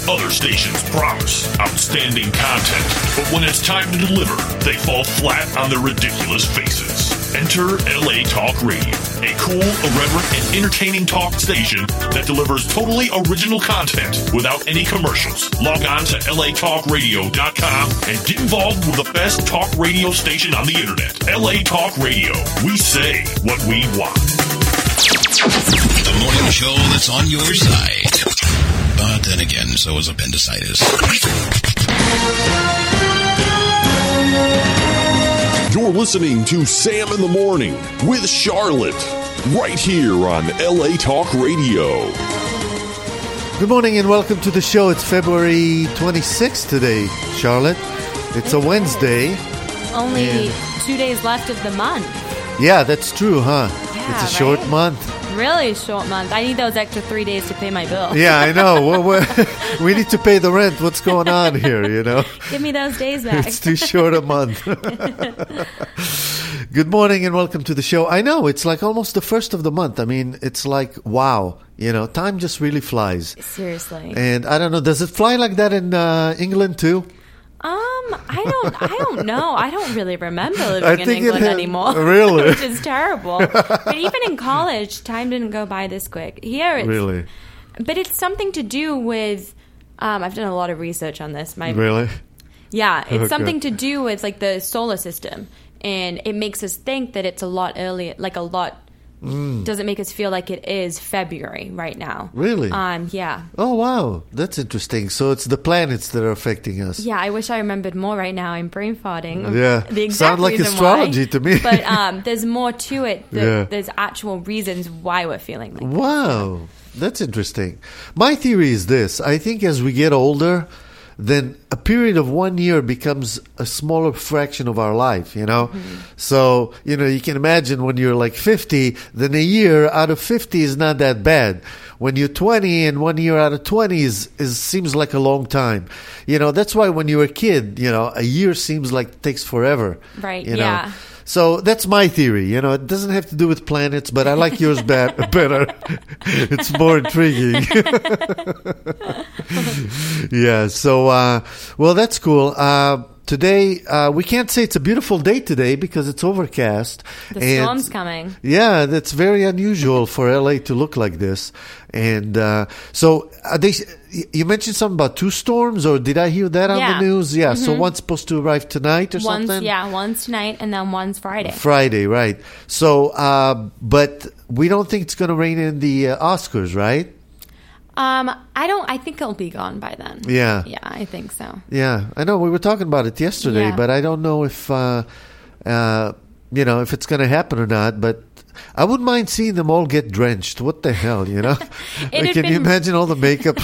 Other stations promise outstanding content, but when it's time to deliver, they fall flat on their ridiculous faces. Enter LA Talk Radio, a cool, irreverent, and entertaining talk station that delivers totally original content without any commercials. Log on to latalkradio.com and get involved with the best talk radio station on the internet. LA Talk Radio. We say what we want. The morning show that's on your side. But then again, so is appendicitis. You're listening to Sam in the Morning with Charlotte, right here on LA Talk Radio. Good morning and welcome to the show. It's February 26th today, Charlotte. It's a Wednesday. Only 2 days left of the month. Yeah, that's true, huh? Yeah, it's a short month. Really short month. I need those extra 3 days to pay my bill. Yeah, I know. We need to pay the rent. What's going on here, you know? Give me those days back. It's too short a month. Good morning and welcome to the show. I know, it's like almost the first of the month. I mean, it's like, wow. You know, time just really flies. Seriously. And I don't know, does it fly like that in England too? I don't know. I don't really remember living in England anymore. Really? Which is terrible. But even in college, time didn't go by this quick. Here it's... Really? But it's something to do with... I've done a lot of research on this. Really? Yeah, it's something to do with like the solar system. And it makes us think that it's a lot earlier, like a lot... Doesn't make us feel like it is February right now. Really? Yeah. Oh, wow. That's interesting. So it's the planets that are affecting us. Yeah, I wish I remembered more right now. I'm brain farting. Yeah. The exact Sound like reason astrology why. to me. But there's more to it. Yeah. There's actual reasons why we're feeling like wow. That's interesting. My theory is this. I think as we get older, then a period of 1 year becomes a smaller fraction of our life, you know? Mm-hmm. So, you know, you can imagine when you're like 50, then a year out of 50 is not that bad. When you're 20 and 1 year out of 20 seems like a long time. You know, that's why when you're a kid, you know, a year seems like it takes forever. Right, you know? yeah. So that's my theory. You know, it doesn't have to do with planets, but I like yours better. It's more intriguing. Yeah. So, well, that's cool. Today, we can't say it's a beautiful day today because it's overcast. The storm's coming. Yeah, that's very unusual for LA to look like this. And so you mentioned something about two storms, or did I hear that on the news? Yeah, so one's supposed to arrive tonight or something? Yeah, one's tonight and then one's Friday. Friday, right. So, but we don't think it's going to rain in the Oscars, right? I think it'll be gone by then. Yeah. Yeah, I think so. Yeah, I know. We were talking about it yesterday, but I don't know if, you know, if it's going to happen or not, but I wouldn't mind seeing them all get drenched. What the hell, you know? Can you imagine all the makeup?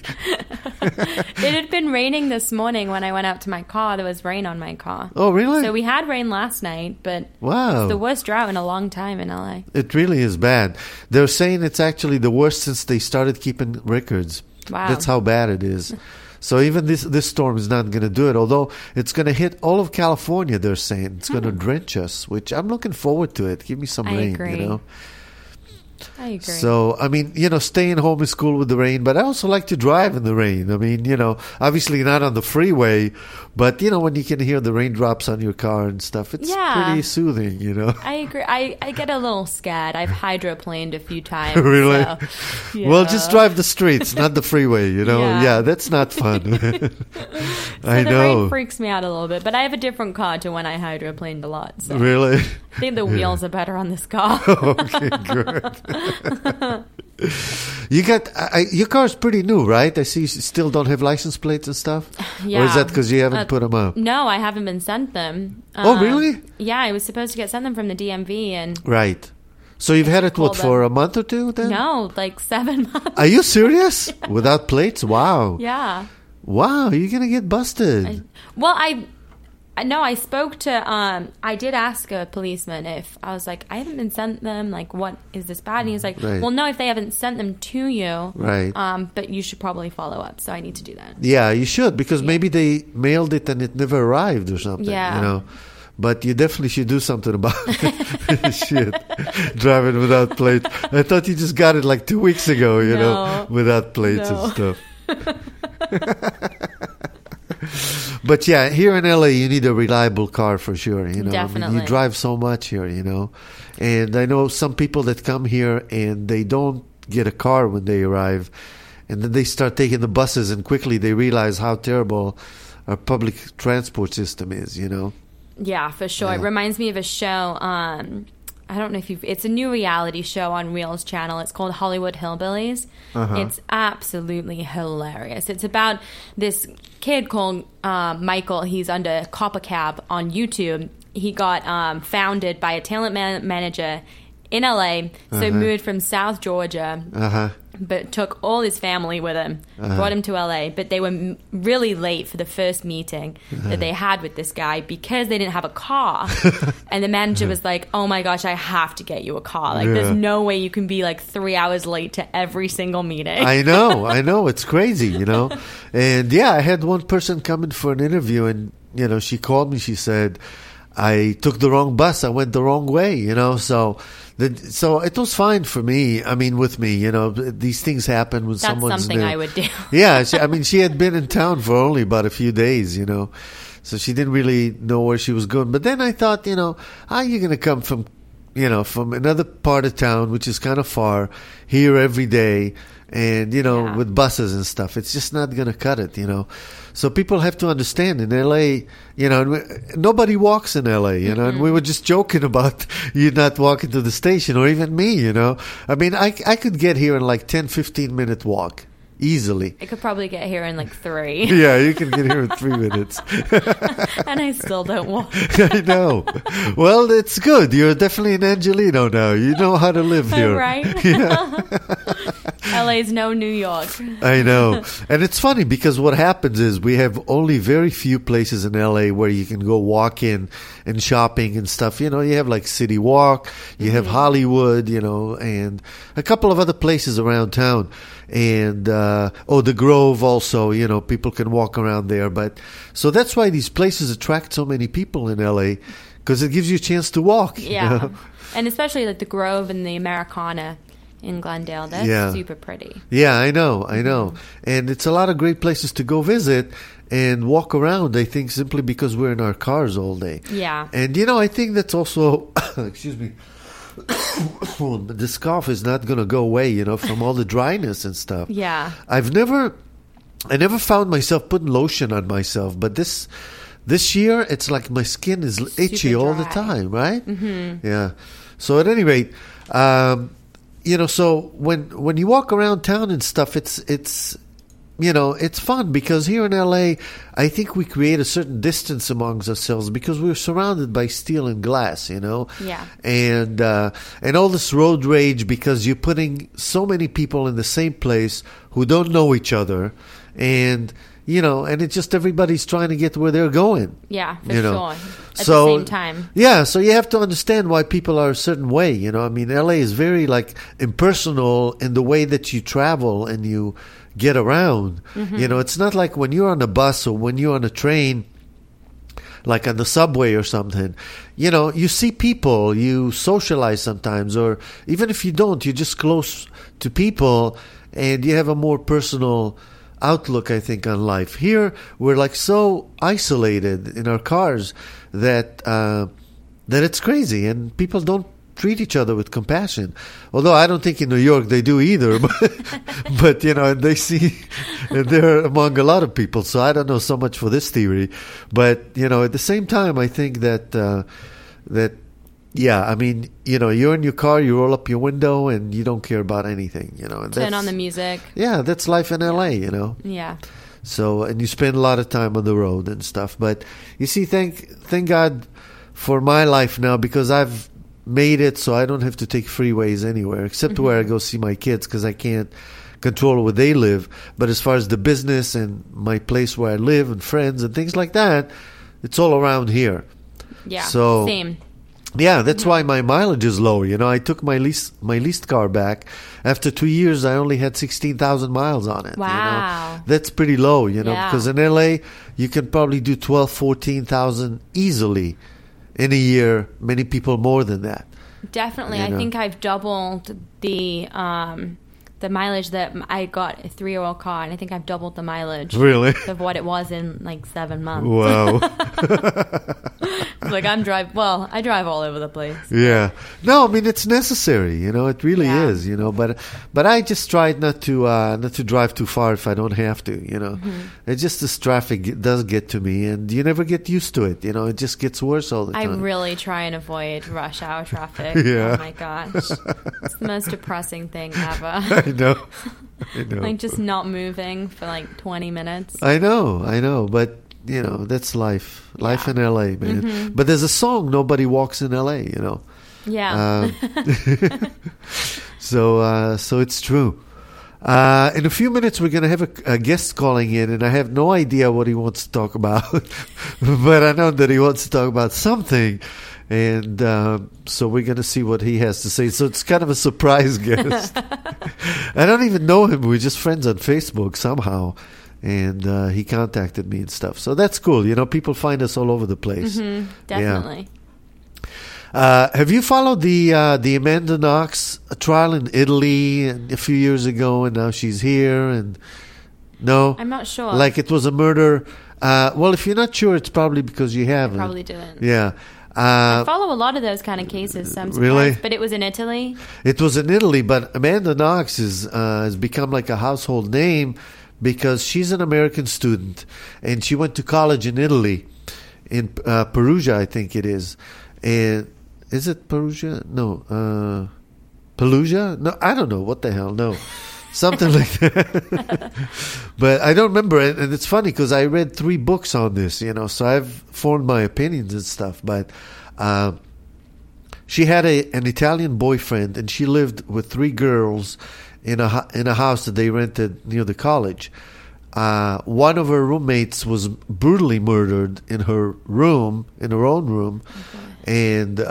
It had been raining this morning when I went out to my car. There was rain on my car. Oh, really? So we had rain last night, but wow, it's the worst drought in a long time in LA. It really is bad. They're saying it's actually the worst since they started keeping records. Wow. That's how bad it is. So even this storm is not going to do it, although it's going to hit all of California, they're saying. It's going to drench us, which I'm looking forward to it. Give me some rain, agree. you know. I agree. So, I mean, you know, staying home is cool with the rain, but I also like to drive in the rain. I mean, you know, obviously not on the freeway, but, you know, when you can hear the raindrops on your car and stuff, it's pretty soothing, you know. I agree. I get a little scared. I've hydroplaned a few times. Really? So, yeah. Well, just drive the streets, not the freeway, you know. Yeah, that's not fun. I know. The rain freaks me out a little bit, but I have a different car to when I hydroplaned a lot. So. Really? I think the wheels are better on this car. Okay, good. You got your car's pretty new, right? I see you still don't have license plates and stuff. Yeah. Or is that because you haven't put them up? No, I haven't been sent them. Oh, really? Yeah, I was supposed to get sent them from the DMV, and right. So you've had it for a month or two then? No, like 7 months. Are you serious? Without plates? Wow. Yeah. Wow, you're gonna get busted. I spoke to, I did ask a policeman if, I was like, I haven't been sent them, like, what, is this bad? And he was like, well, no, if they haven't sent them to you, but you should probably follow up, so I need to do that. Yeah, you should, because maybe they mailed it and it never arrived or something, you know. But you definitely should do something about it. Shit. Driving without plates. I thought you just got it like 2 weeks ago, you know, without plates and stuff. But yeah, here in LA, you need a reliable car for sure. Definitely. I mean, you drive so much here, And I know some people that come here and they don't get a car when they arrive, and then they start taking the buses, and quickly they realize how terrible our public transport system is. Yeah, for sure. Yeah. It reminds me of a show. I don't know if it's a new reality show on Reel's channel. It's called Hollywood Hillbillies. It's absolutely hilarious. It's about this kid called Michael. He's under Copper Cab on YouTube. He got founded by a talent manager in LA. So he moved from South Georgia, but took all his family with him, brought him to LA. But they were really late for the first meeting that they had with this guy because they didn't have a car. And the manager was like, oh my gosh, I have to get you a car. Like, there's no way you can be like 3 hours late to every single meeting. I know. It's crazy, And yeah, I had one person come in for an interview, and, she called me. She said, I took the wrong bus. I went the wrong way, So it was fine for me. I mean, with me, these things happen when someone's new. That's something I would do. Yeah, she had been in town for only about a few days, so she didn't really know where she was going. But then I thought, how are you going to come from another part of town, which is kind of far, here every day, and, with buses and stuff? It's just not going to cut it, So people have to understand, in LA, nobody walks in LA, and we were just joking about you not walking to the station, or even me, I mean, I could get here in like 10, 15-minute walk. Easily. I could probably get here in like 3. Yeah, you can get here in 3 minutes. And I still don't walk. I know. Well, it's good. You're definitely an Angelino now. You know how to live here. Right? Yeah. LA's no New York. I know. And it's funny because what happens is we have only very few places in LA where you can go walk in and shopping and stuff. You have like City Walk, you have Hollywood, and a couple of other places around town. And, the Grove also, people can walk around there. But so that's why these places attract so many people in LA, because it gives you a chance to walk. Yeah. And especially like the Grove and the Americana in Glendale. That's super pretty. Yeah, I know. And it's a lot of great places to go visit and walk around, I think, simply because we're in our cars all day. Yeah. And, I think that's also, excuse me, this cough is not going to go away, from all the dryness and stuff. Yeah. I never found myself putting lotion on myself, but this year it's like my skin is itchy all the time, right? Mm-hmm. Yeah. So at any rate, so when you walk around town and stuff, it's fun because here in LA, I think we create a certain distance amongst ourselves because we're surrounded by steel and glass, Yeah. And all this road rage because you're putting so many people in the same place who don't know each other, and and it's just everybody's trying to get where they're going. Yeah, for sure. At the same time. Yeah, so you have to understand why people are a certain way. I mean, LA is very impersonal in the way that you travel and you get around. Mm-hmm. It's not like when you're on a bus or when you're on a train, like on the subway or something. You see people, you socialize sometimes, or even if you don't, you're just close to people and you have a more personal outlook, I think, on life. Here, we're so isolated in our cars that it's crazy, and people don't treat each other with compassion. Although I don't think in New York they do either, but they see, and they're among a lot of people. So I don't know so much for this theory, but at the same time, I think that yeah, I mean, you're in your car, you roll up your window, and you don't care about anything, and turn on the music. Yeah, that's life in LA, Yeah. So, and you spend a lot of time on the road and stuff. But you see, thank God for my life now, because I've made it so I don't have to take freeways anywhere except where I go see my kids, because I can't control where they live. But as far as the business and my place where I live and friends and things like that, it's all around here. Yeah, so, same. Yeah, that's why my mileage is low. I took my leased car back. After 2 years, I only had 16,000 miles on it. Wow. That's pretty low, because in LA, you can probably do 12, 14,000 easily in a year. Many people more than that. Definitely. I think I've doubled the the mileage that I got a 3-year-old car, and I think I've doubled the mileage. Really? Of what it was in like 7 months. Wow. Like I drive all over the place. Yeah. No, I mean it's necessary, it really is, but I just try not to drive too far if I don't have to, It's just this traffic does get to me, and you never get used to it, it just gets worse all the time. I really try and avoid rush hour traffic. Yeah. Oh my gosh. It's the most depressing thing ever. I know. Like just not moving for like 20 minutes. I know, but that's life. Life in LA, man. Mm-hmm. But there's a song, Nobody Walks in LA, Yeah. So it's true. In a few minutes, we're going to have a guest calling in, and I have no idea what he wants to talk about. But I know that he wants to talk about something. And so we're going to see what he has to say. So it's kind of a surprise guest. I don't even know him. We're just friends on Facebook somehow. And he contacted me and stuff. So that's cool. People find us all over the place. Mm-hmm, definitely. Yeah. Have you followed the Amanda Knox trial in Italy a few years ago, and now she's here? And no? I'm not sure. Like it was a murder. Well, if you're not sure, it's probably because you haven't. I probably didn't. Yeah. I follow a lot of those kind of cases. So I'm surprised. Really? But it was in Italy? It was in Italy, but Amanda Knox has become like a household name because she's an American student, and she went to college in Italy, in Perugia, I think it is. And is it Perugia? No. Pelusia? No, I don't know. What the hell? No. Something like that. But I don't remember. And it's funny because I read 3 books on this, so I've formed my opinions and stuff. But she had an Italian boyfriend, and she lived with 3 girls in a house that they rented near the college. One of her roommates was brutally murdered in her own room. Okay. And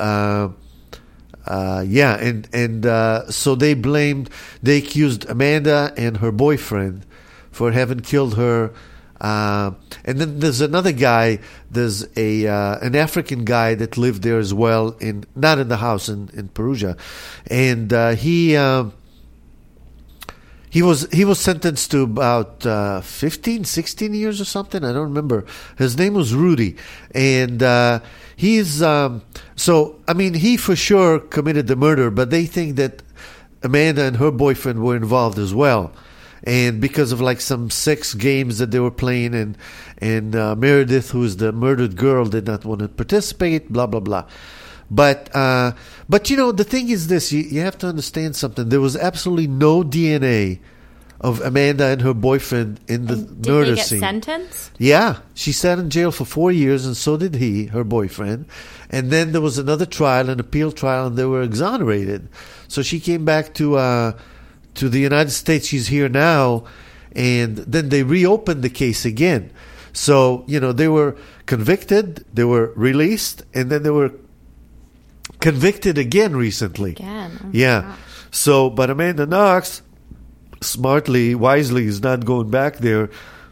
so they accused Amanda and her boyfriend for having killed her. And then there's another guy, there's an African guy that lived there as well, not in the house in Perugia. And he was sentenced to about 15, 16 years or something. I don't remember. His name was Rudy. And he for sure committed the murder, but they think that Amanda and her boyfriend were involved as well. And because of like some sex games that they were playing, and Meredith, who is the murdered girl, did not want to participate, blah, blah, blah. But the thing is this, you have to understand something. There was absolutely no DNA of Amanda and her boyfriend in the murder scene. Did they get sentenced? Yeah. She sat in jail for 4 years, and so did he, her boyfriend. And then there was another trial, an appeal trial, and they were exonerated. So she came back to the United States. She's here now, and then they reopened the case again. So, they were convicted, they were released, and then they were convicted again recently. Again? Oh, yeah. gosh. So, but Amanda Knox, wisely, is not going back there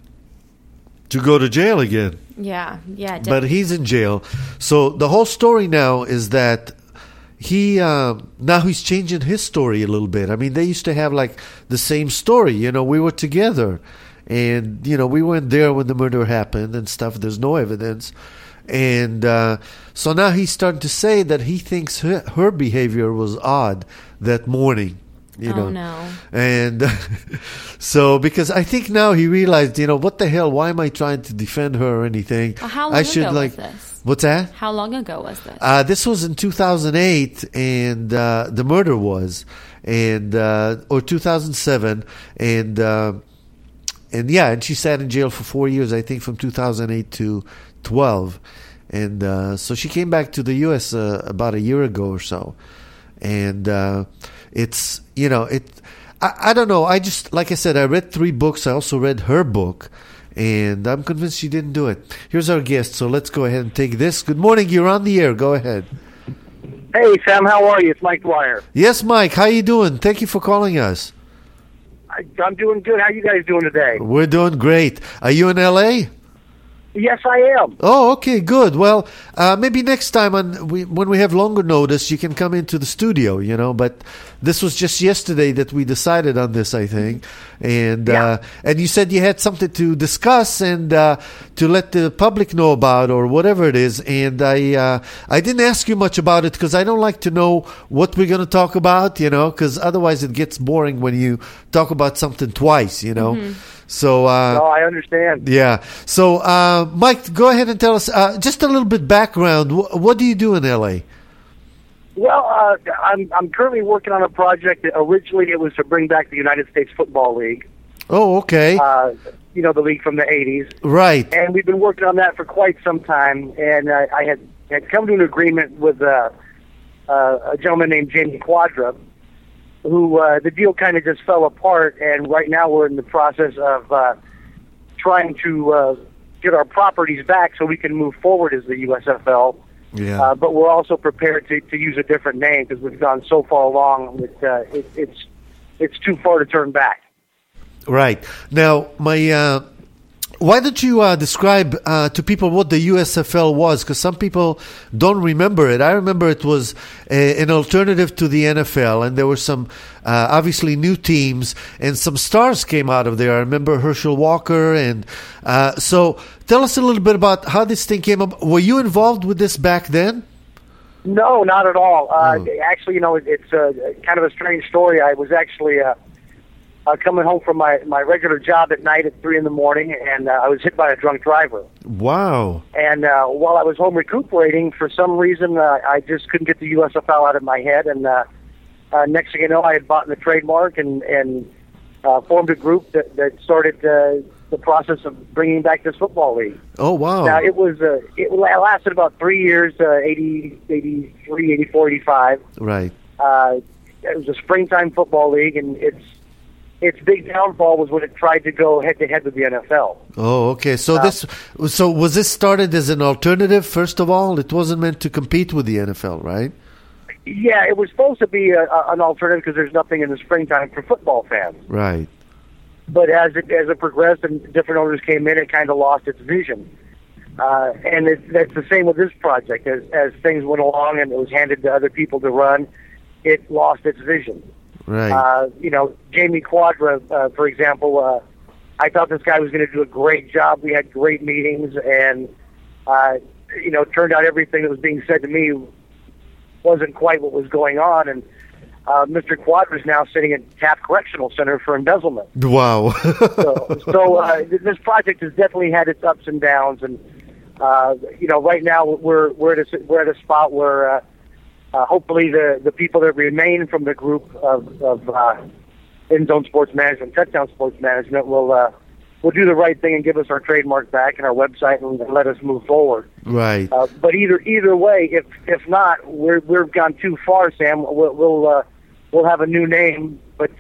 to go to jail again. Yeah. But he's in jail. So the whole story now is that now he's changing his story a little bit. I mean, they used to have like the same story. We were together, and we weren't there when the murder happened and stuff. There's no evidence. And so now he's starting to say that he thinks her behavior was odd that morning. Oh, no. And so, because I think now he realized, what the hell, why am I trying to defend her or anything? How long ago was this? What's that? How long ago was this? This was in 2008, and the murder was, or 2007, and she sat in jail for 4 years, I think, from 2008 to 12. And so she came back to the U.S. About a year ago or so. And it's, I don't know. I just, like I said, I read 3 books. I also read her book. And I'm convinced she didn't do it. Here's our guest, so let's go ahead and take this. Good morning. You're on the air. Go ahead. Hey, Sam. How are you? It's Mike Dwyer. Yes, Mike. How you doing? Thank you for calling us. I'm doing good. How you guys doing today? We're doing great. Are you in L.A.? Yes, I am. Oh, okay, good. Well, maybe next time when we have longer notice, you can come into the studio, But this was just yesterday that we decided on this, I think. And and you said you had something to discuss and to let the public know about or whatever it is. And I didn't ask you much about it because I don't like to know what we're going to talk about, because otherwise it gets boring when you talk about something twice, Mm-hmm. So, no, I understand. Yeah. So, Mike, go ahead and tell us just a little bit background. What do you do in LA? Well, I'm currently working on a project. Originally, it was to bring back the United States Football League. Oh, okay. The league from the 80s. Right. And we've been working on that for quite some time. And I had come to an agreement with a gentleman named Jamie Quadra, who the deal kind of just fell apart, and right now we're in the process of trying to get our properties back so we can move forward as the USFL. Yeah. But we're also prepared to use a different name because we've gone so far along that it's too far to turn back. Right. Now, why don't you describe to people what the USFL was? Because some people don't remember it. I remember it was an alternative to the NFL, and there were some obviously new teams, and some stars came out of there. I remember Herschel Walker, and so tell us a little bit about how this thing came up. Were you involved with this back then? No, not at all. Actually, it's kind of a strange story. I was actually coming home from my regular job at night at 3 a.m, and I was hit by a drunk driver. Wow. And while I was home recuperating, for some reason, I just couldn't get the USFL out of my head. And next thing you know, I had bought the trademark and formed a group that started the process of bringing back this football league. Oh, wow. Now, it lasted about 3 years, 80, 83, 84, 85. Right. It was a springtime football league, and its big downfall was when it tried to go head-to-head with the NFL. Oh, okay. So was this started as an alternative, first of all? It wasn't meant to compete with the NFL, right? Yeah, it was supposed to be an alternative because there's nothing in the springtime for football fans. Right. But as it progressed and different owners came in, it kind of lost its vision. And that's the same with this project. As things went along and it was handed to other people to run, it lost its vision. Right. Jamie Quadra, for example, I thought this guy was going to do a great job. We had great meetings, and it turned out everything that was being said to me wasn't quite what was going on. And Mr. Quadra is now sitting at Taft Correctional Center for embezzlement. Wow. so this project has definitely had its ups and downs, and right now we're at a spot where. Hopefully the people that remain from the group of In-Zone Sports Management, Touchdown Sports Management will do the right thing and give us our trademark back and our website and let us move forward. Right. But either way, if not, we've gone too far, Sam. We'll have a new name, but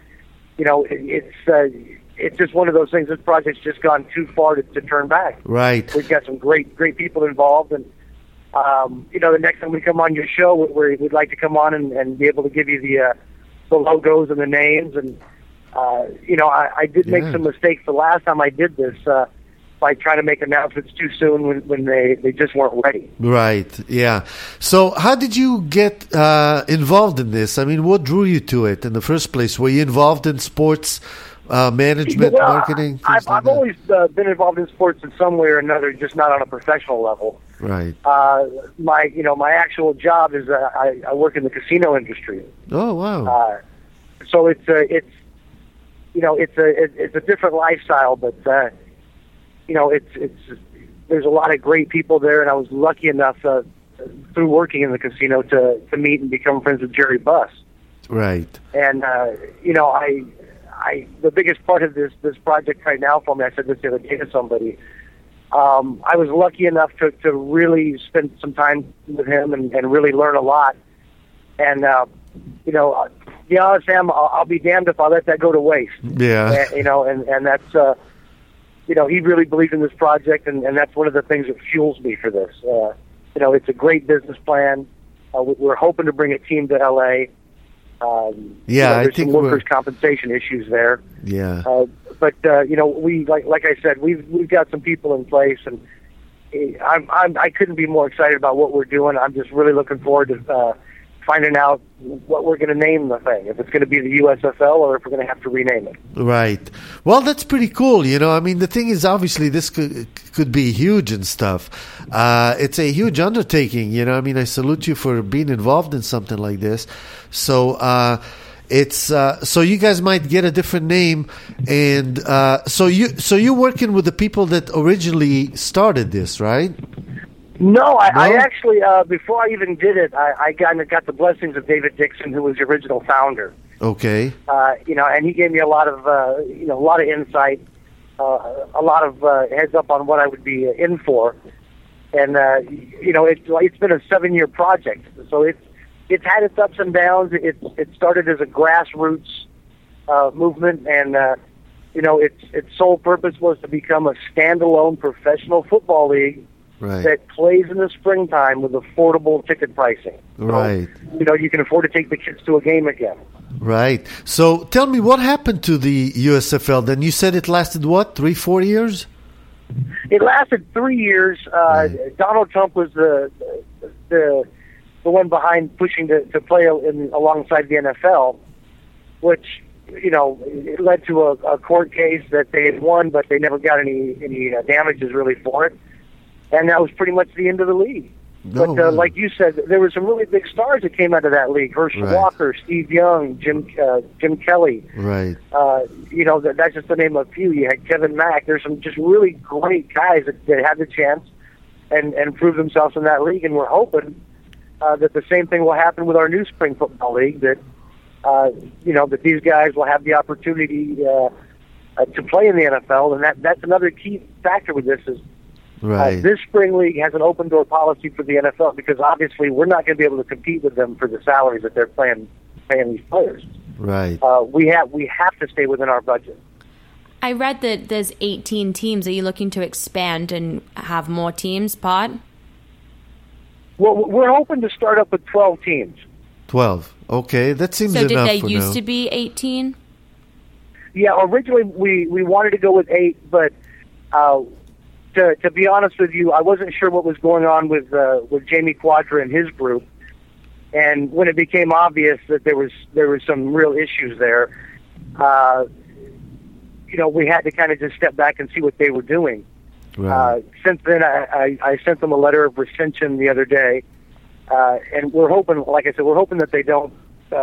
it's just one of those things. This project's just gone too far to turn back. Right. We've got some great people involved, and the next time we come on your show, we'd like to come on and be able to give you the logos and the names. And, I did make some mistakes the last time I did this by trying to make announcements too soon when they just weren't ready. Right, yeah. So how did you get involved in this? I mean, what drew you to it in the first place? Were you involved in sports management, marketing? I've always been involved in sports in some way or another, just not on a professional level. Right. My actual job is I work in the casino industry. Oh wow. So it's a different lifestyle, but there's a lot of great people there, and I was lucky enough through working in the casino to meet and become friends with Jerry Buss. Right. And the biggest part of this project right now for me, I said this the other day to somebody. I was lucky enough to really spend some time with him and really learn a lot. And, to be honest, Sam, I'll be damned if I let that go to waste. Yeah. And that's, he really believed in this project, and that's one of the things that fuels me for this. It's a great business plan. We're hoping to bring a team to L.A. I there's think some workers' compensation issues there. Yeah. But we like I said, we've got some people in place, and I couldn't be more excited about what we're doing. I'm just really looking forward to finding out what we're going to name the thing, if it's going to be the USFL or if we're going to have to rename it. Right. Well, that's pretty cool. I mean, the thing is, obviously, this could be huge and stuff. It's a huge undertaking. I mean, I salute you for being involved in something like this. So it's so you guys might get a different name, and so you're working with the people that originally started this, right? No, I actually, before I even did it, I got the blessings of David Dixon, who was the original founder. Okay. And he gave me a lot of insight, a lot of heads up on what I would be in for. And, it's been a 7-year project. So it's had its ups and downs. It started as a grassroots movement, and, its sole purpose was to become a standalone professional football league. Right. That plays in the springtime with affordable ticket pricing. Right. So, you can afford to take the kids to a game again. Right. So tell me, what happened to the USFL? Then you said it lasted, 3-4 years? It lasted 3 years. Right. Donald Trump was the one behind pushing to play alongside the NFL, which, it led to a court case that they had won, but they never got any damages really for it. And that was pretty much the end of the league. But like you said, there were some really big stars that came out of that league. Herschel Walker, Steve Young, Jim Kelly. Right. That's just to name a few. You had Kevin Mack. There's some just really great guys that had the chance and proved themselves in that league. And we're hoping that the same thing will happen with our new spring football league, that that these guys will have the opportunity to play in the NFL. And that's another key factor with this is, right. This spring league has an open door policy for the NFL because obviously we're not going to be able to compete with them for the salaries that they're paying these players. Right. We have to stay within our budget. I read that there's 18 teams. Are you looking to expand and have more teams, Pod? Well, we're hoping to start up with 12 teams. 12. Okay, that seems enough. So did they for used now. to be 18? Yeah, originally we wanted to go with 8, but to be honest with you, I wasn't sure what was going on with Jamie Quadra and his group, and when it became obvious that there was some real issues there, we had to kind of just step back and see what they were doing. Right. Since then, I sent them a letter of rescission the other day, and we're hoping, like I said, that they don't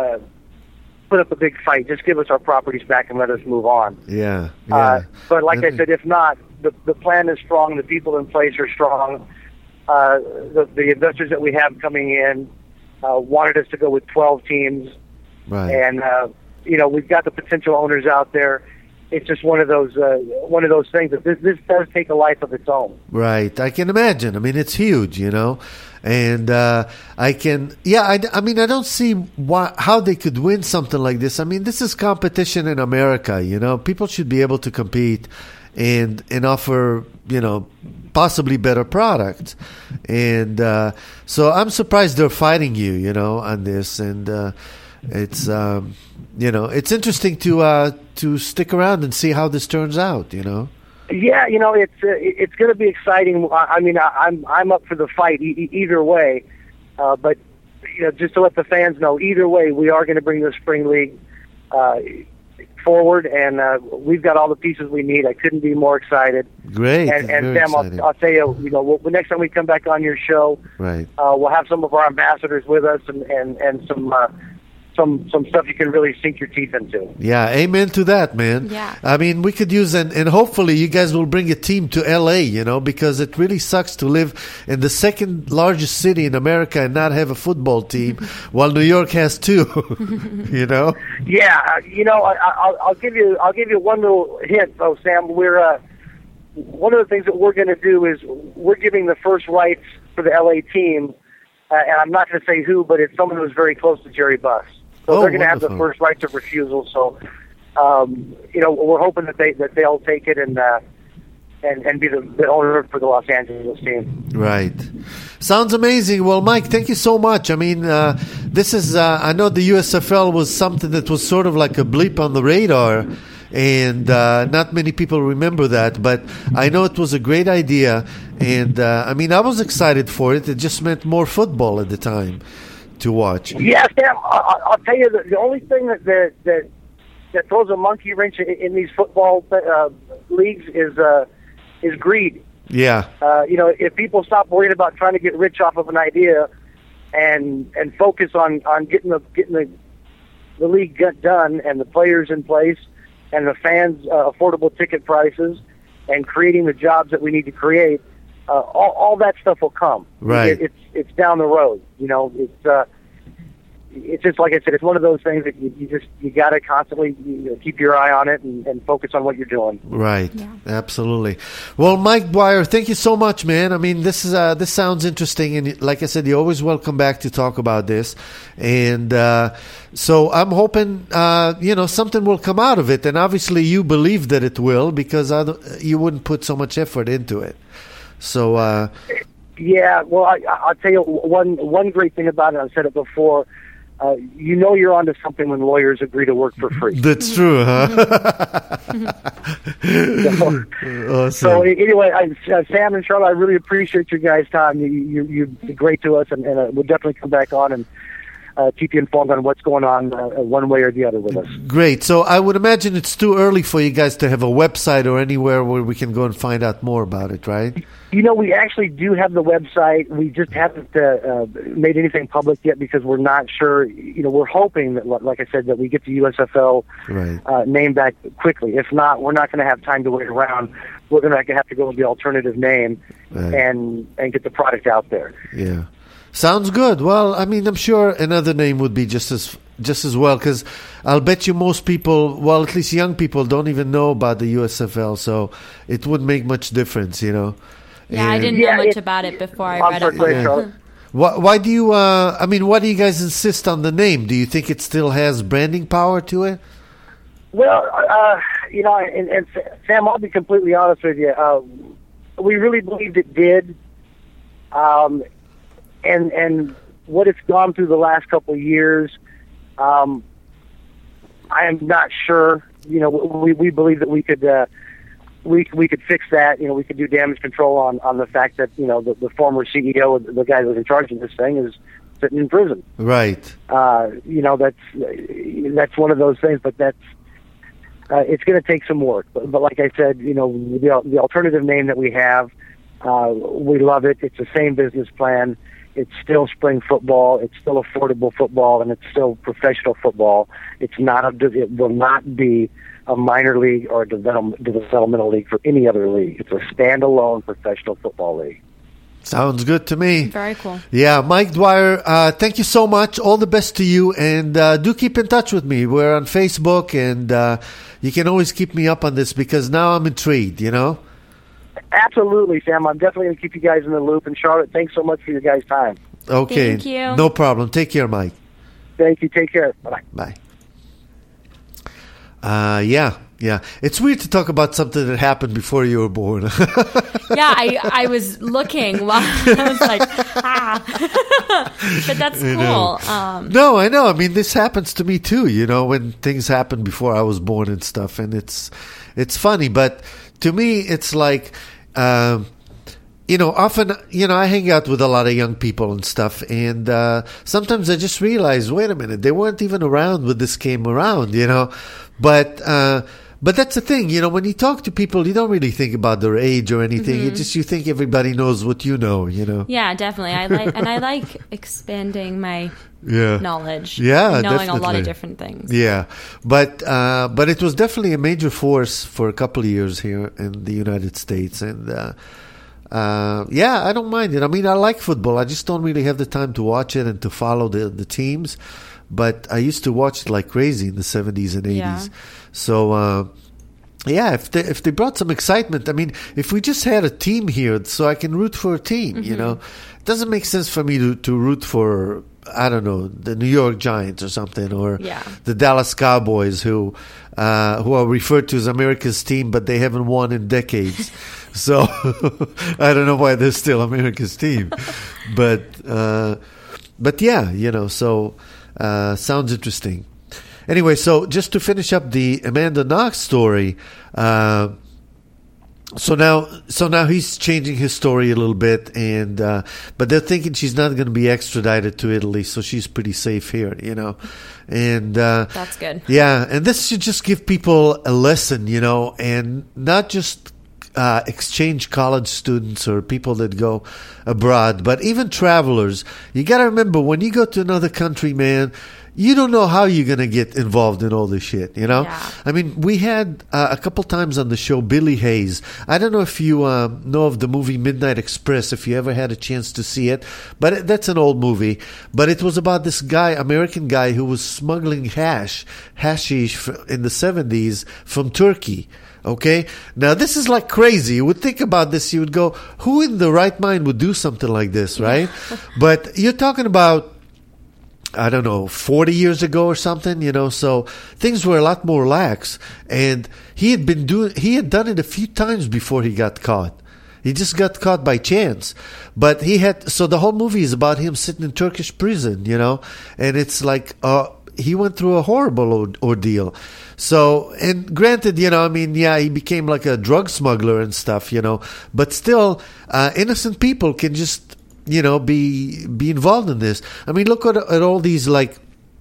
put up a big fight. Just give us our properties back and let us move on. Yeah. But like I said, if not, the plan is strong. The people in place are strong. The investors that we have coming in wanted us to go with 12 teams. Right. And we've got the potential owners out there. It's just one of those things that this does take a life of its own. Right. I can imagine. I mean, it's huge, and I don't see how they could win something like this. I mean, this is competition in America. People should be able to compete and offer, possibly better products. And so I'm surprised they're fighting you, on this. And it's it's interesting to stick around and see how this turns out. Yeah, it's going to be exciting. I mean, I'm up for the fight either way, but just to let the fans know, either way, we are going to bring the spring league forward, and we've got all the pieces we need. I couldn't be more excited. Great. And Sam, I'll tell you, the next time we come back on your show, right, we'll have some of our ambassadors with us and some stuff you can really sink your teeth into. Yeah, amen to that, man. Yeah. I mean, we could use, and hopefully you guys will bring a team to LA, because it really sucks to live in the second largest city in America and not have a football team, while New York has 2, Yeah, I'll give you one little hint, though, Sam. We're one of the things that we're going to do is we're giving the first rights for the LA team, and I'm not going to say who, but it's someone who's very close to Jerry Buss. So they're going to have the first rights of refusal. So, we're hoping that they'll take it and be the owner for the Los Angeles team. Right. Sounds amazing. Well, Mike, thank you so much. I mean, this is, I know the USFL was something that was sort of like a blip on the radar, and not many people remember that, but I know it was a great idea, And I mean, I was excited for it. It just meant more football at the time to watch. Yeah, Sam. I'll tell you the only thing that throws a monkey wrench in these football leagues is greed. Yeah. If people stop worrying about trying to get rich off of an idea and focus on getting the league done and the players in place and the fans affordable ticket prices and creating the jobs that we need to create, all that stuff will come. Right. It's down the road. It's just like I said. It's one of those things that you got to constantly keep your eye on it and focus on what you're doing. Right. Yeah. Absolutely. Well, Mike Dwyer, thank you so much, man. I mean, this sounds interesting, and like I said, you're always welcome back to talk about this. And so I'm hoping something will come out of it. And obviously, you believe that it will because you wouldn't put so much effort into it. So. Yeah. Well, I'll tell you one great thing about it. I've said it before. You're onto something when lawyers agree to work for free. That's true, huh? Awesome. So anyway, Sam and Charlotte, I really appreciate your guys' time. You're great to us, and we'll definitely come back on and keep you informed on what's going on one way or the other with us. Great. So I would imagine it's too early for you guys to have a website or anywhere where we can go and find out more about it, right? We actually do have the website. We just haven't made anything public yet because we're not sure. We're hoping that, like I said, that we get the USFL name back quickly. If not, we're not going to have time to wait around. We're going to have to go with the alternative name and get the product out there. Yeah. Sounds good. Well, I mean, I'm sure another name would be just as well, because I'll bet you most people, well, at least young people, don't even know about the USFL, so it wouldn't make much difference, Yeah, I didn't know much about it before I read it. Why do you, why do you guys insist on the name? Do you think it still has branding power to it? Well, and Sam, I'll be completely honest with you. We really believed it did. And what it's gone through the last couple of years, I am not sure. We believe that we could fix that. We could do damage control on the fact that the former CEO, the guy that was in charge of this thing, is sitting in prison. Right. That's one of those things. But that's it's going to take some work. But like I said, the alternative name that we have, we love it. It's the same business plan. It's still spring football. It's still affordable football, and it's still professional football. It will not be a minor league or a developmental league for any other league. It's a standalone professional football league. Sounds good to me. Very cool. Yeah, Mike Dwyer, thank you so much. All the best to you, and do keep in touch with me. We're on Facebook, and you can always keep me up on this because now I'm intrigued, Absolutely, Sam. I'm definitely going to keep you guys in the loop. And Charlotte, thanks so much for your guys' time. Okay. Thank you. No problem. Take care, Mike. Thank you. Take care. Bye. Bye. Yeah. It's weird to talk about something that happened before you were born. Yeah, I was looking while I was like, But that's cool. No, I know. I mean, this happens to me too, when things happen before I was born and stuff. And it's funny, but to me, it's like, often, I hang out with a lot of young people and stuff, and sometimes I just realize, wait a minute, they weren't even around when this came around, But that's the thing, when you talk to people, you don't really think about their age or anything. Mm-hmm. You think everybody knows what you know, Yeah, definitely. I like expanding my knowledge. Yeah, and knowing definitely. A lot of different things. Yeah, but it was definitely a major force for a couple of years here in the United States, and I don't mind it. I mean, I like football. I just don't really have the time to watch it and to follow the teams. But I used to watch it like crazy in the 70s and 80s. Yeah. So, if they brought some excitement, I mean, if we just had a team here so I can root for a team, it doesn't make sense for me to root for, I don't know, the New York Giants or something, or the Dallas Cowboys who are referred to as America's team, but they haven't won in decades. So I don't know why they're still America's team. But yeah, so sounds interesting. Anyway, so just to finish up the Amanda Knox story, So now he's changing his story a little bit, and but they're thinking she's not going to be extradited to Italy, so she's pretty safe here, you know. And that's good. Yeah, and this should just give people a lesson, you know, and not just exchange college students or people that go abroad, but even travelers. You got to remember, when you go to another country, man, you don't know how you're going to get involved in all this shit, you know? Yeah. I mean, we had a couple times on the show Billy Hayes. I don't know if you know of the movie Midnight Express, if you ever had a chance to see it, but that's an old movie. But it was about this guy, American guy, who was smuggling hashish in the 70s from Turkey. Okay? Now, this is like crazy. You would think about this, you would go, who in the right mind would do something like this, right? But you're talking about, I don't know, 40 years ago or something, you know, so things were a lot more lax. And he had done it a few times before he got caught. He just got caught by chance. But so the whole movie is about him sitting in Turkish prison, you know, and it's like, he went through a horrible ordeal. So, and granted, you know, I mean, yeah, he became like a drug smuggler and stuff, you know, but still, innocent people can just, you know, be involved in this. I mean, look at all these like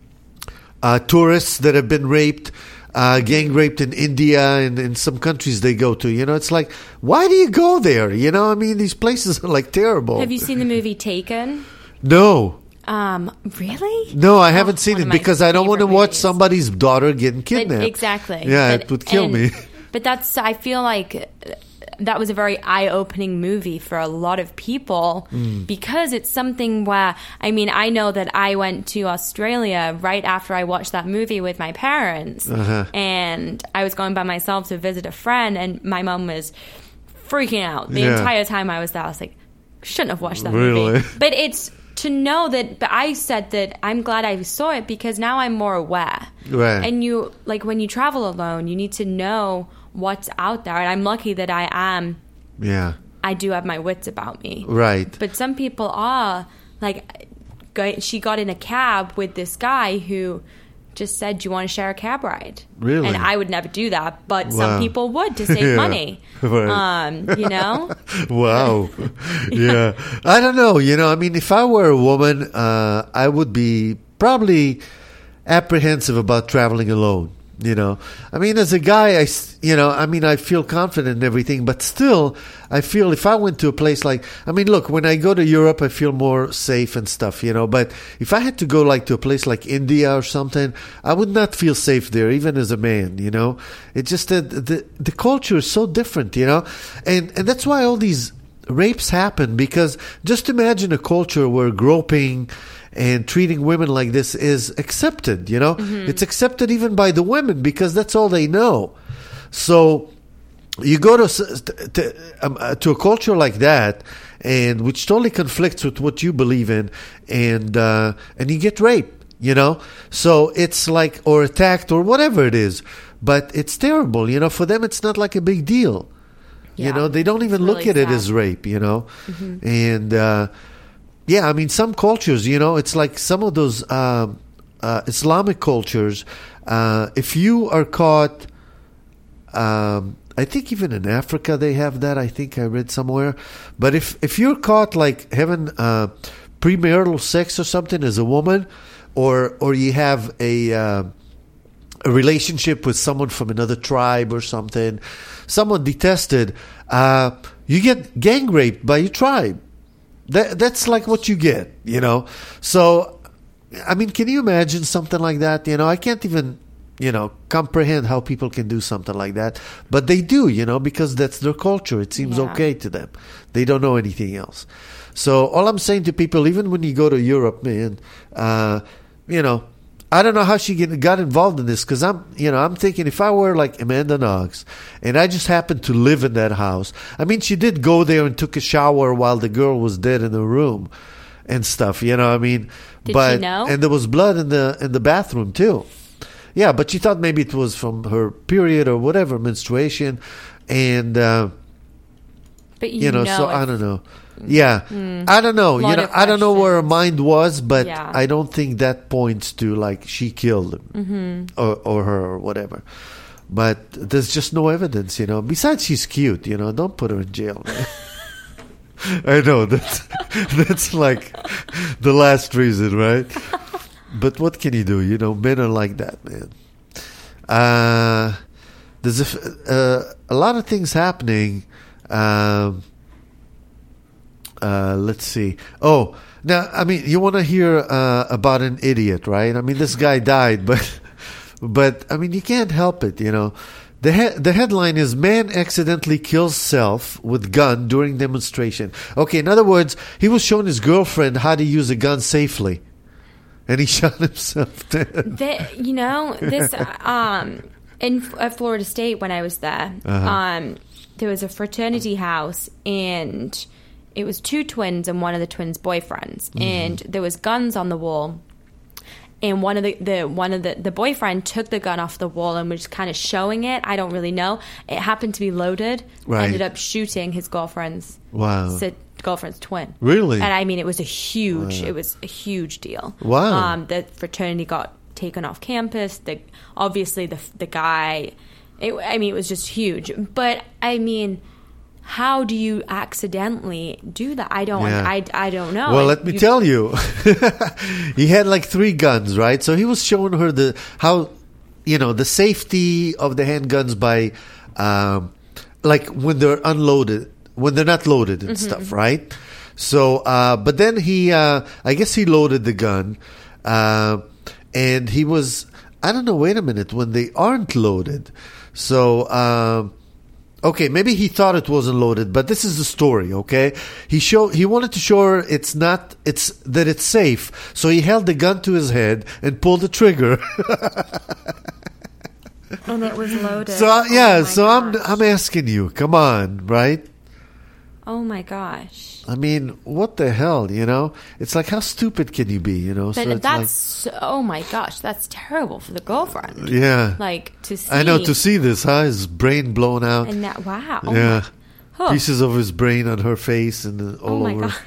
tourists that have been raped, gang raped in India and in some countries they go to. You know, it's like, why do you go there? You know, I mean, these places are like terrible. Have you seen the movie Taken? No. Really? No, I haven't seen it because I don't want to watch somebody's daughter getting kidnapped. Exactly. Yeah, it would kill me. But I feel like that was a very eye-opening movie for a lot of people because it's something where, I mean, I know that I went to Australia right after I watched that movie with my parents, and I was going by myself to visit a friend, and my mom was freaking out the entire time I was there. I was like, shouldn't have watched that movie. But it's to know that, but I said that I'm glad I saw it because now I'm more aware. Right. And you, like when you travel alone, you need to know what's out there. And I'm lucky that I am. Yeah. I do have my wits about me. Right. But some people are, like, she got in a cab with this guy who just said, do you want to share a cab ride? Really? And I would never do that, but some people would to save money. Right. You know? Wow. Yeah. I don't know. You know, I mean, if I were a woman, I would be probably apprehensive about traveling alone. You know, I mean, as a guy, I feel confident in everything, but still, I feel if I went to a place like, I mean, look, when I go to Europe, I feel more safe and stuff, you know, but if I had to go like to a place like India or something, I would not feel safe there, even as a man, you know. It's just that the culture is so different, you know, and that's why all these rapes happen, because just imagine a culture where groping and treating women like this is accepted, you know? Mm-hmm. It's accepted even by the women because that's all they know. So you go to a culture like that, and which totally conflicts with what you believe in, and you get raped, you know? So it's like, or attacked or whatever it is. But it's terrible, you know? For them, it's not like a big deal. Yeah, you know, they don't even look at it as rape, you know? Mm-hmm. And yeah, I mean, some cultures, you know, it's like some of those Islamic cultures, if you are caught, I think even in Africa they have that, I think I read somewhere. But if you're caught like having premarital sex or something as a woman, or you have a relationship with someone from another tribe or something, someone detested, you get gang raped by your tribe. That's like what you get, you know. So, I mean, can you imagine something like that? You know, I can't even, you know, comprehend how people can do something like that. But they do, you know, because that's their culture. It seems okay to them. They don't know anything else. So, all I'm saying to people, even when you go to Europe, man, you know, I don't know how she got involved in this, because I'm thinking if I were like Amanda Knox and I just happened to live in that house. I mean, she did go there and took a shower while the girl was dead in the room and stuff, you know what I mean? Did she know? And there was blood in the bathroom too. Yeah, but she thought maybe it was from her period or whatever, menstruation. And, but you know, so I don't know. Yeah, I don't know. You know, I don't know where her mind was, but I don't think that points to like she killed him or her or whatever. But there's just no evidence, Besides, she's cute, Don't put her in jail, man. I know that's like the last reason, right? But what can you do? Men are like that, man. There's a lot of things happening. Let's see. Oh, now, you want to hear about an idiot, right? This guy died, but you can't help it, The headline is, man accidentally kills self with gun during demonstration. Okay, in other words, he was showing his girlfriend how to use a gun safely. And he shot himself dead. This at Florida State when I was there, there was a fraternity house, and it was two twins and one of the twins' boyfriends, and there was guns on the wall. And one of the boyfriend took the gun off the wall and was kind of showing it. I don't really know. It happened to be loaded. Right. Ended up shooting his girlfriend's twin. Really? And it was a huge deal. Wow. The fraternity got taken off campus. Obviously the guy. It was just huge. But how do you accidentally do that? I don't know. Well, let me tell you. He had like 3 guns, right? So he was showing her the safety of the handguns by like when they're unloaded, when they're not loaded and stuff, right? So but then he I guess he loaded the gun and he was, I don't know, wait a minute, when they aren't loaded. So okay, maybe he thought it wasn't loaded, but this is the story, okay? He wanted to show her that it's safe. So he held the gun to his head and pulled the trigger. And it was loaded. So I'm asking you, come on, right? Oh my gosh. What the hell, It's like, how stupid can you be, But so oh my gosh, that's terrible for the girlfriend. Yeah. Like, to see. I know, to see this, his brain blown out. And that, wow. Oh yeah. Pieces of his brain on her face and all over. God.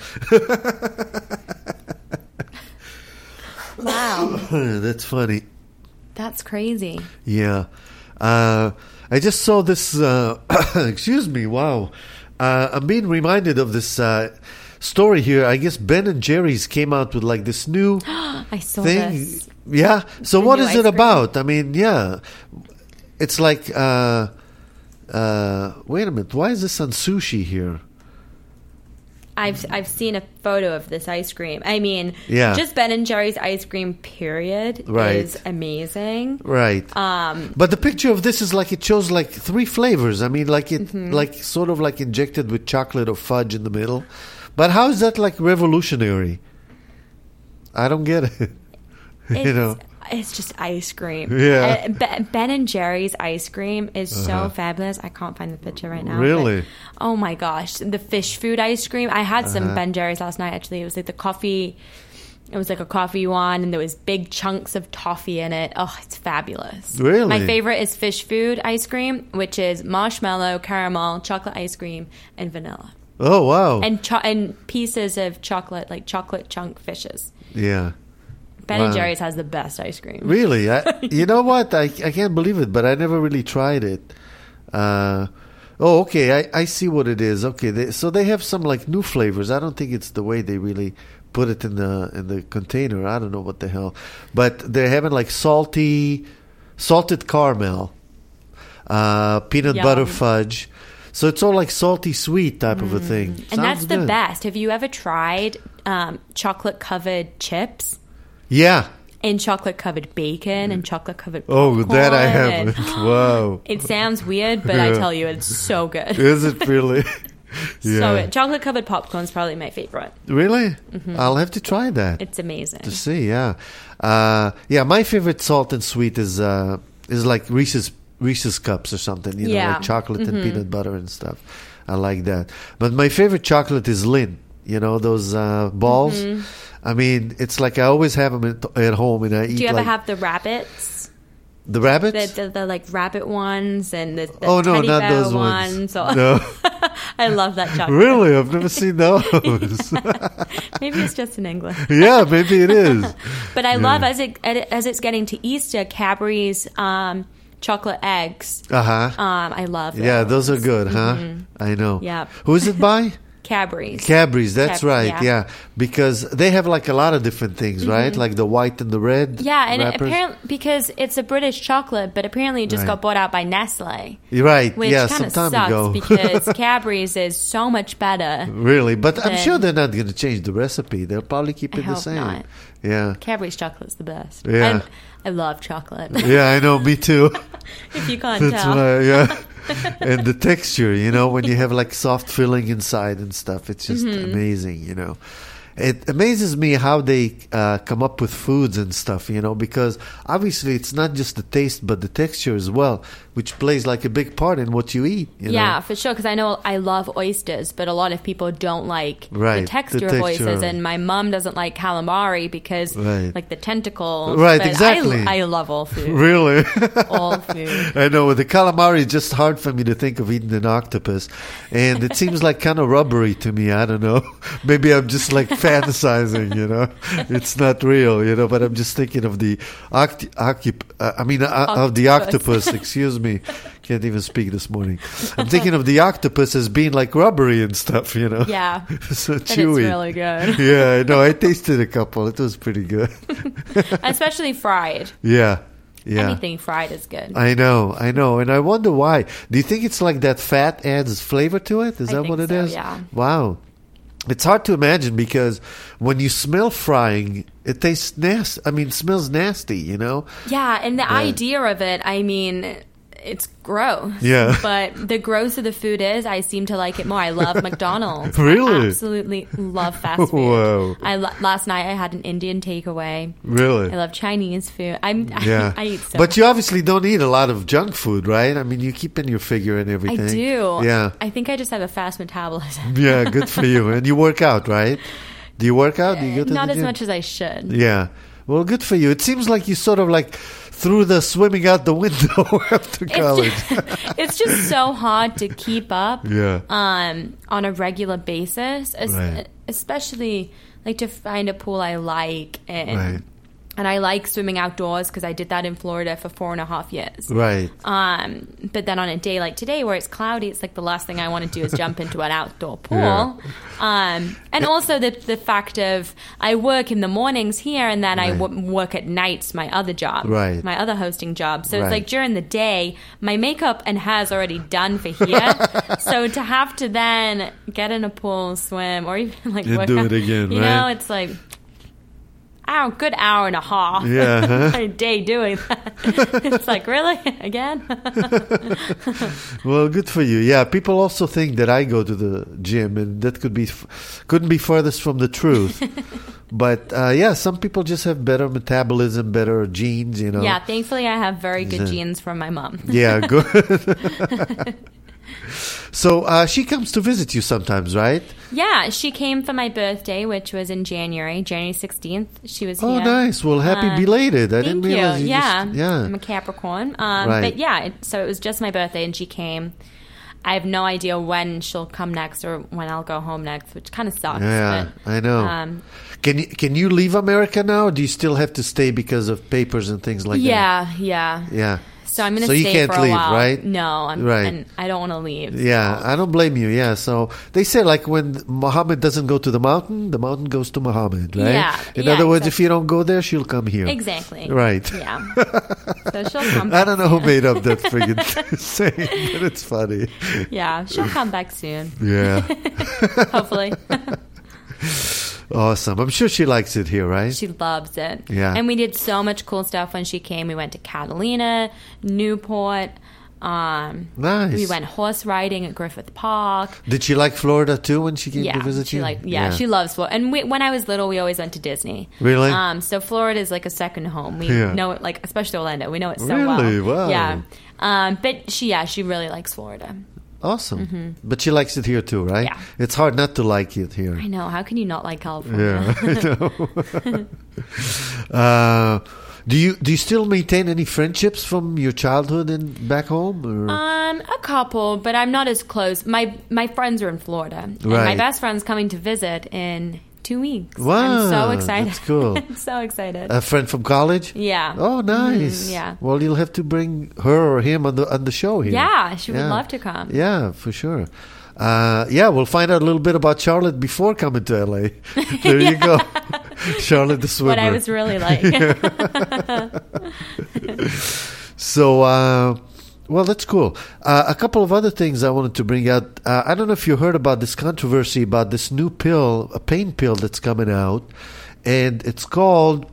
Wow. That's funny. That's crazy. Yeah. I just saw this, excuse me, wow. I'm being reminded of this story here. I guess Ben and Jerry's came out with like this new I saw thing. This. Yeah. So the what is it cream. about? Yeah. It's like, wait a minute. Why is this on sushi here? I've seen a photo of this ice cream. Just Ben and Jerry's ice cream, period, is amazing. Right. But the picture of this is like, it shows like 3 flavors. Like sort of like injected with chocolate or fudge in the middle. But how is that like revolutionary? I don't get it. It's just ice cream. Yeah. Ben and Jerry's ice cream is so fabulous. I can't find the picture right now. Really? Oh my gosh. The fish food ice cream. I had some Ben Jerry's last night, actually. It was like the coffee. It was like a coffee one, and there was big chunks of toffee in it. Oh, it's fabulous. Really? My favorite is fish food ice cream, which is marshmallow, caramel, chocolate ice cream, and vanilla. Oh, wow. And pieces of chocolate, like chocolate chunk fishes. Yeah. Ben and Jerry's has the best ice cream. Really? You know what? I can't believe it, but I never really tried it. Okay. I see what it is. Okay. So they have some like new flavors. I don't think it's the way they really put it in the container. I don't know what the hell. But they're having like salted caramel, peanut butter fudge. So it's all like salty sweet type of a thing. And Sounds that's the good. best. Have you ever tried chocolate covered chips? Yeah. And chocolate covered bacon and chocolate covered popcorn. Oh, that I haven't. Wow. It sounds weird, but I tell you, it's so good. Is it really? Yeah. So good. Chocolate covered popcorn is probably my favorite. Really? I'll have to try that. It's amazing. To see, yeah. My favorite salt and sweet is like Reese's Cups or something, like chocolate and peanut butter and stuff. I like that. But my favorite chocolate is Lindt. Those balls. It's like I always have them at home, and I eat. Do you ever have the rabbits? The rabbits? The like rabbit ones and the no, teddy not bear those ones. No. I love that chocolate. Really? I've never seen those. Maybe it's just in England. Yeah, maybe it is. But I love, as it's getting to Easter, Cadbury's chocolate eggs. I love those. Yeah, those are good, huh? I know. Yeah. Who is it by? Cadbury's, that's right. Yeah, because they have like a lot of different things, right? Like the white and the red. Yeah, and wrappers. apparently because it's a British chocolate, but apparently it just got bought out by Nestle. Right. Which kind of sucks ago. because Cadbury's is so much better. Really, but I'm sure they're not going to change the recipe. They'll probably keep it the same. Not. Yeah. Cadbury's chocolate's the best. Yeah. I love chocolate. Yeah, I know. Me too. If you can't That's tell. why, yeah. And the texture, when you have like soft filling inside and stuff, it's just amazing, It amazes me how they come up with foods and stuff, because obviously it's not just the taste, but the texture as well, which plays like a big part in what you eat. Yeah, for sure, because I know I love oysters, but a lot of people don't like the texture of oysters, and my mom doesn't like calamari because like the tentacles. Right, but exactly. I love all food. Really? All food. I know, with the calamari, it's just hard for me to think of eating an octopus, and it seems like kind of rubbery to me. I don't know. Maybe I'm just like fantasizing, It's not real, but I'm just thinking of the of the octopus. Excuse me. Can't even speak this morning. I'm thinking of the octopus as being like rubbery and stuff, Yeah. So and chewy. It's really good. Yeah, I know. I tasted a couple. It was pretty good. Especially fried. Yeah. Anything fried is good. I know. And I wonder why. Do you think it's like that fat adds flavor to it? Is that what it is? Yeah. Wow. It's hard to imagine because when you smell frying, it tastes nasty. Smells nasty, Yeah, and the idea of it, it's gross. Yeah. But the grosser the food is, I seem to like it more. I love McDonald's. Really? I absolutely love fast food. Whoa. Last night I had an Indian takeaway. Really? I love Chinese food. I eat so But you obviously don't eat a lot of junk food, right? You keep in your figure and everything. I do. Yeah. I think I just have a fast metabolism. Yeah, good for you. And you work out, right? Do you work out? Do you go to Not the as gym? much as I should. Yeah. Well, good for you. It seems like you sort of like threw the swimming out the window after college. It's just so hard to keep up on a regular basis, especially like to find a pool I like and I like swimming outdoors because I did that in Florida for 4.5 years. Right. But then on a day like today where it's cloudy, it's like the last thing I want to do is jump into an outdoor pool. Yeah. And also the fact of I work in the mornings here and then I work at nights, my other job, my other hosting job. So it's like during the day, my makeup and hair's already done for here. So to have to then get in a pool, swim, or even like work do out, it again, it's like good hour and a half a day doing that. It's like, really? Again? Well, good for you. Yeah, people also think that I go to the gym, and that couldn't be furthest from the truth. But, some people just have better metabolism, better genes, Yeah, thankfully I have very good genes from my mom. Yeah, good. So she comes to visit you sometimes, right? Yeah, she came for my birthday, which was in January 16th. She was here. Oh, nice. Well, happy belated. I didn't realize you. Yeah. I'm a Capricorn. But so it was just my birthday, and she came. I have no idea when she'll come next or when I'll go home next, which kind of sucks. Yeah, but, I know. Can you leave America now? Or do you still have to stay because of papers and things like that? Yeah. So I'm going to stay for a while. Right? No, and I don't want to leave. Yeah, so. I don't blame you. Yeah, so they say like when Muhammad doesn't go to the mountain goes to Muhammad, right? Yeah. In other words, if you don't go there, she'll come here. Exactly. Right. Yeah. So she'll come back I don't know who made up that friggin' saying, but it's funny. Yeah, she'll come back soon. Yeah. Hopefully. Awesome. I'm sure she likes it here, right? She loves it. Yeah. And we did so much cool stuff when she came. We went to Catalina, Newport. Nice. We went horse riding at Griffith Park. Did she like Florida too when she came to visit you? She loves Florida. And when I was little, we always went to Disney. Really? So Florida is like a second home. We know it, especially Orlando. We know it so really? well. Wow. Yeah. But she really likes Florida. Awesome. Mm-hmm. But she likes it here too, right? Yeah. It's hard not to like it here. I know. How can you not like California? Yeah, I know. Do you still maintain any friendships from your childhood and back home? Or? A couple, but I'm not as close. My friends are in Florada. And my best friend's coming to visit in 2 weeks. Wow. I'm so excited. That's cool. I'm so excited. A friend from college? Yeah. Oh, nice. Yeah. Well, you'll have to bring her or him on the show here. Yeah, she would love to come. Yeah, for sure. We'll find out a little bit about Charlotte before coming to LA. There you go. Charlotte the swimmer. What I was really like. So, well, that's cool. A couple of other things I wanted to bring out. I don't know if you heard about this controversy about this new pill, a pain pill that's coming out, and it's called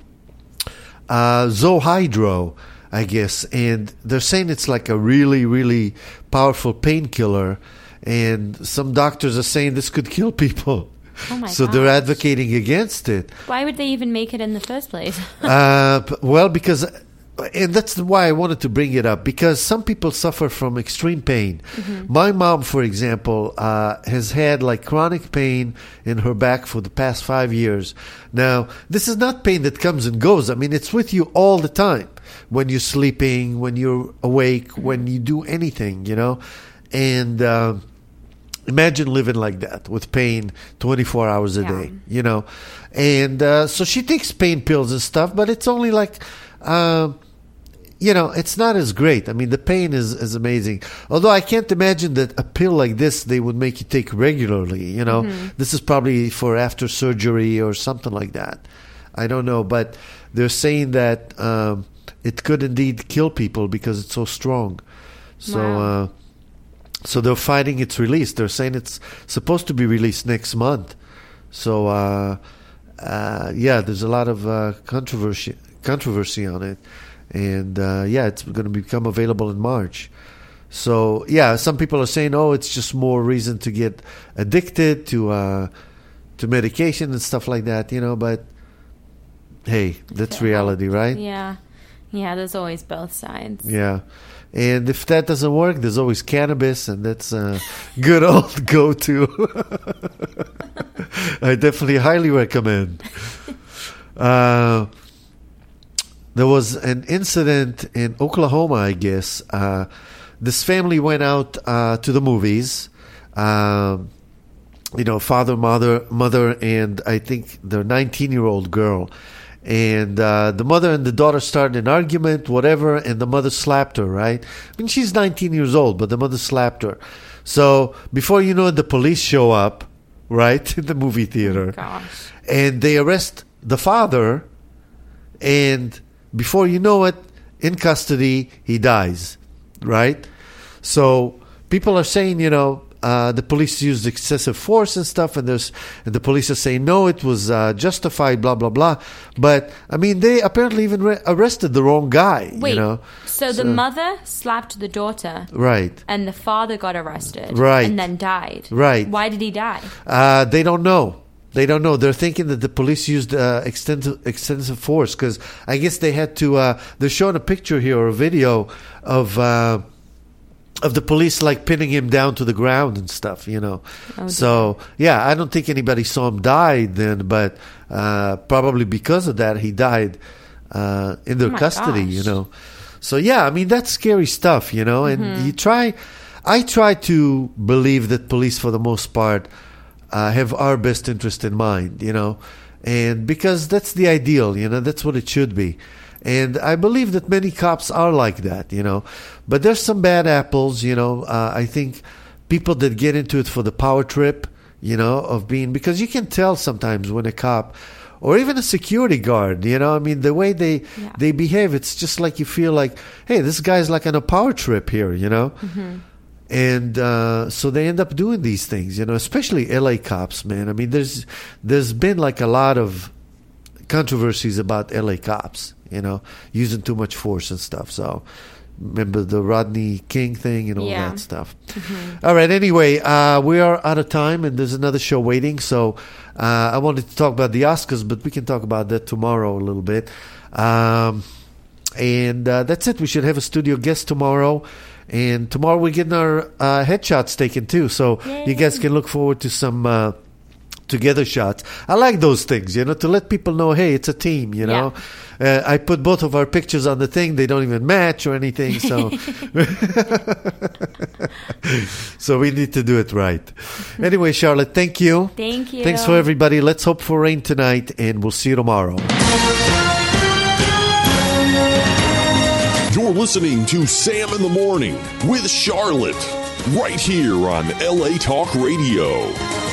Zohydro, I guess. And they're saying it's like a really, really powerful painkiller, and some doctors are saying this could kill people. Oh my so gosh. they're advocating against it. Why would they even make it in the first place? Well, because... And that's why I wanted to bring it up, because some people suffer from extreme pain. Mm-hmm. My mom, for example, has had like chronic pain in her back for the past 5 years. Now, this is not pain that comes and goes. I mean, it's with you all the time. When you're sleeping, when you're awake, when you do anything, you know. And imagine living like that with pain 24 hours a day, you know. And so she takes pain pills and stuff, but it's only like... you know, it's not as great. I mean, the pain is amazing. Although I can't imagine that a pill like this they would make you take regularly, you know. Mm-hmm. This is probably for after surgery or something like that. I don't know. But they're saying that it could indeed kill people because it's so strong. So, wow. So they're fighting its release. They're saying it's supposed to be released next month. So, there's a lot of controversy on it. And it's going to become available in March. So some people are saying, it's just more reason to get addicted to medication and stuff like that, you know. But hey, that's reality, right? Yeah, there's always both sides. Yeah, and if that doesn't work, there's always cannabis, and that's a good old go-to. I definitely highly recommend. There was an incident in Oklahoma, I guess. This family went out to the movies. Father, mother, and I think their 19-year-old girl. And the mother and the daughter started an argument, whatever, and the mother slapped her, right? I mean, she's 19 years old, but the mother slapped her. So before you know it, the police show up, right, in the movie theater. Oh, gosh. And they arrest the father, and... before you know it, in custody, he dies, right? So people are saying, the police used excessive force and stuff, and the police are saying, no, it was justified, blah, blah, blah. But, I mean, they apparently even arrested the wrong guy, Wait, you know? So the mother slapped the daughter. Right. And the father got arrested. Right. And then died. Right. Why did he die? They don't know. They don't know. They're thinking that the police used extensive force because I guess they had to. They're showing a picture here or a video of the police like pinning him down to the ground and stuff. You know. Oh, so I don't think anybody saw him die then, but probably because of that he died in their custody. Gosh. You know. So I mean that's scary stuff. You know, and I try to believe that police for the most part. Have our best interest in mind, you know, and because that's the ideal, you know, that's what it should be. And I believe that many cops are like that, you know, but there's some bad apples, you know. I think people that get into it for the power trip, you know, of being, because you can tell sometimes when a cop or even a security guard, you know, I mean, the way they behave, it's just like you feel like, hey, this guy's like on a power trip here, you know. Mm-hmm. And so they end up doing these things, you know, especially LA cops, man. I mean, there's been like a lot of controversies about LA cops, you know, using too much force and stuff. So remember the Rodney King thing and all that stuff. Mm-hmm. All right. Anyway, we are out of time and there's another show waiting. So I wanted to talk about the Oscars, but we can talk about that tomorrow a little bit. And that's it. We should have a studio guest tomorrow. And tomorrow we're getting our headshots taken too. So you guys can look forward to some together shots. I like those things, to let people know, hey, it's a team, I put both of our pictures on the thing. They don't even match or anything, so so we need to do it right. Anyway, Charlotte, thank you. Thank you. Thanks for everybody. Let's hope for rain tonight, and we'll see you tomorrow. You're listening to Sam in the Morning with Charlotte, right here on LA Talk Radio.